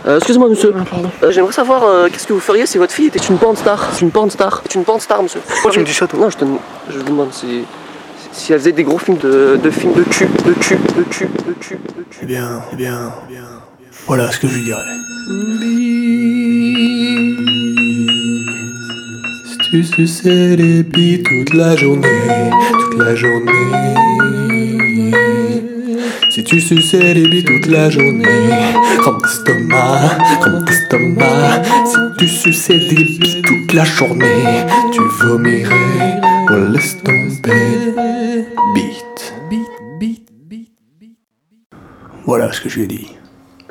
Excusez-moi monsieur, j'aimerais savoir qu'est-ce que vous feriez si votre fille était une porn star. C'est une porn star. C'est une porn star monsieur. Pourquoi tu me dis ça toi? Non, je vous demande si elle faisait des gros films de films de cul. Eh bien, voilà ce que je lui dirais. Si tu suçais les billes toute la journée. Si tu suçais les billes toute la journée, comme l'estomac. Si tu suçais des billes toute la journée, tu vomirais, oh laisse tomber. Beat. Voilà ce que je lui ai dit.